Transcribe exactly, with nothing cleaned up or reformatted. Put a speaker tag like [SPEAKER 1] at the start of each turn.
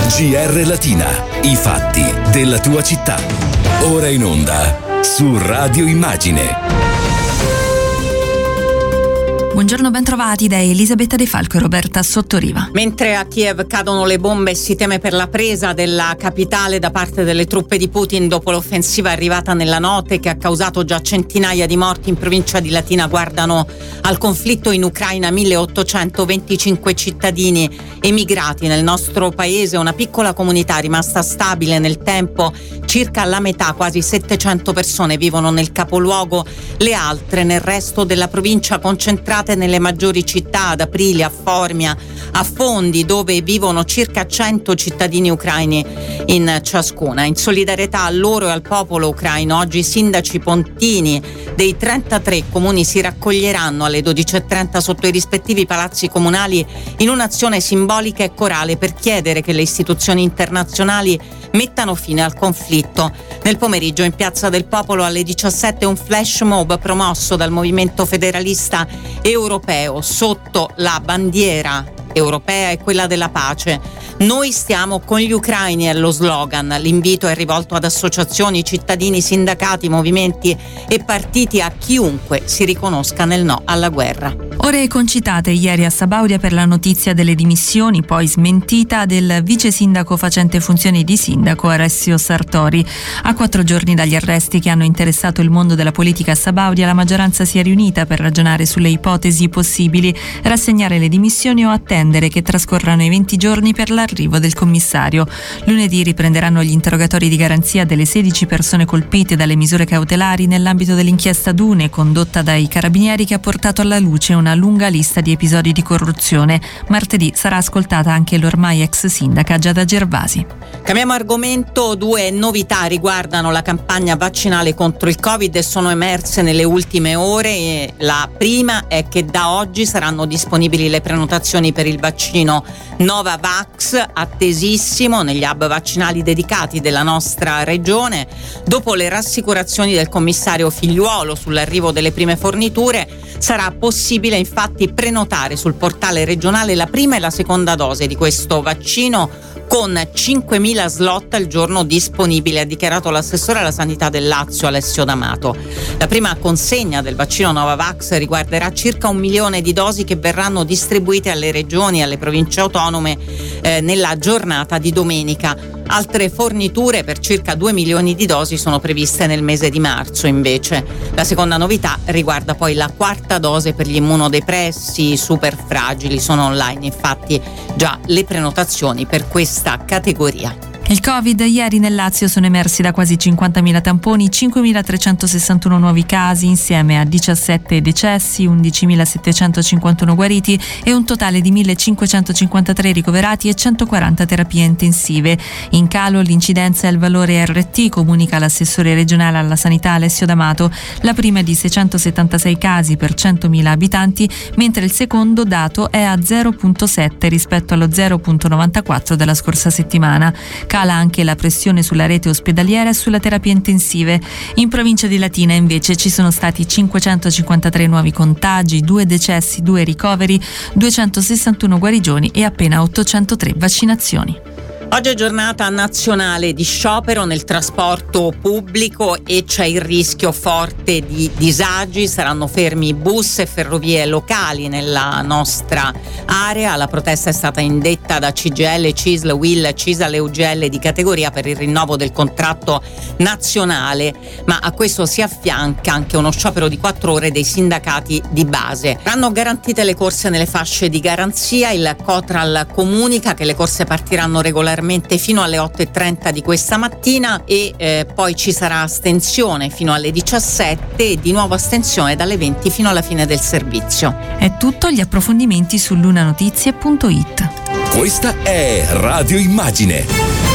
[SPEAKER 1] G R Latina, i fatti della tua città. Ora in onda su Radio Immagine.
[SPEAKER 2] Buongiorno, ben trovati da Elisabetta De Falco e Roberta Sottoriva.
[SPEAKER 3] Mentre a Kiev cadono le bombe e si teme per la presa della capitale da parte delle truppe di Putin dopo l'offensiva arrivata nella notte che ha causato già centinaia di morti in provincia di Latina, guardano al conflitto in Ucraina milleottocentoventicinque cittadini emigrati nel nostro paese, una piccola comunità rimasta stabile nel tempo. Circa la metà, quasi settecento persone, vivono nel capoluogo, le altre nel resto della provincia, concentrate nelle maggiori città, ad Aprilia, a Formia, a Fondi, dove vivono circa cento cittadini ucraini in ciascuna. In solidarietà a loro e al popolo ucraino, oggi i sindaci pontini dei trentatré comuni si raccoglieranno alle dodici e trenta sotto i rispettivi palazzi comunali in un'azione simbolica e corale per chiedere che le istituzioni internazionali mettano fine al conflitto. Nel pomeriggio in Piazza del Popolo alle diciassette un flash mob promosso dal Movimento Federalista Europeo sotto la bandiera europea e quella della pace. Noi stiamo con gli ucraini è lo slogan. L'invito è rivolto ad associazioni, cittadini, sindacati, movimenti e partiti, a chiunque si riconosca nel no alla guerra.
[SPEAKER 2] Ore concitate ieri a Sabaudia per la notizia delle dimissioni, poi smentita, del vice sindaco facente funzioni di sindaco Alessio Sartori. A quattro giorni dagli arresti che hanno interessato il mondo della politica a Sabaudia, la maggioranza si è riunita per ragionare sulle ipotesi possibili: rassegnare le dimissioni o attendere che trascorrano i venti giorni per l'arrivo del commissario. Lunedì riprenderanno gli interrogatori di garanzia delle sedici persone colpite dalle misure cautelari nell'ambito dell'inchiesta Dune condotta dai carabinieri, che ha portato alla luce una lunga lista di episodi di corruzione. Martedì sarà ascoltata anche l'ormai ex sindaca Giada Gervasi.
[SPEAKER 3] Cambiamo argomento. Due novità riguardano la campagna vaccinale contro il Covid e sono emerse nelle ultime ore. La prima è che da oggi saranno disponibili le prenotazioni per il vaccino Novavax, attesissimo negli hub vaccinali dedicati della nostra regione. Dopo le rassicurazioni del commissario Figliuolo sull'arrivo delle prime forniture, sarà possibile infatti prenotare sul portale regionale la prima e la seconda dose di questo vaccino con cinquemila slot al giorno disponibili, ha dichiarato l'assessore alla sanità del Lazio Alessio D'Amato. La prima consegna del vaccino Novavax riguarderà circa un milione di dosi che verranno distribuite alle regioni e alle province autonome eh, nella giornata di domenica. Altre forniture per circa due milioni di dosi sono previste nel mese di marzo invece. La seconda novità riguarda poi la quarta dose per gli immunodepressi super fragili. Sono online infatti già le prenotazioni per questa categoria.
[SPEAKER 2] Il Covid: ieri nel Lazio sono emersi da quasi cinquantamila tamponi cinquemilatrecentosessantuno nuovi casi, insieme a diciassette decessi, undicimilasettecentocinquantuno guariti e un totale di millecinquecentocinquantatré ricoverati e centoquaranta terapie intensive. In calo l'incidenza e il valore R T, comunica l'assessore regionale alla sanità Alessio D'Amato. La prima è di seicentosettantasei casi per centomila abitanti, mentre il secondo dato è a zero virgola sette rispetto allo zero virgola novantaquattro della scorsa settimana. Cala anche la pressione sulla rete ospedaliera e sulla terapia intensive. In provincia di Latina invece ci sono stati cinquecentocinquantatré nuovi contagi, due decessi, due ricoveri, duecentosessantuno guarigioni e appena ottocentotré vaccinazioni.
[SPEAKER 3] Oggi è giornata nazionale di sciopero nel trasporto pubblico e c'è il rischio forte di disagi. Saranno fermi bus e ferrovie locali nella nostra area. La protesta è stata indetta da C G I L, C I S L, U I L, CISAL e U G L di categoria per il rinnovo del contratto nazionale, ma a questo si affianca anche uno sciopero di quattro ore dei sindacati di base. Saranno garantite le corse nelle fasce di garanzia. Il Cotral comunica che le corse partiranno regolarmente fino alle otto e trenta di questa mattina e eh, poi ci sarà astensione fino alle diciassette e di nuovo astensione dalle venti fino alla fine del servizio.
[SPEAKER 2] È tutto, gli approfondimenti su lunanotizie punto it.
[SPEAKER 1] Questa è Radio Immagine.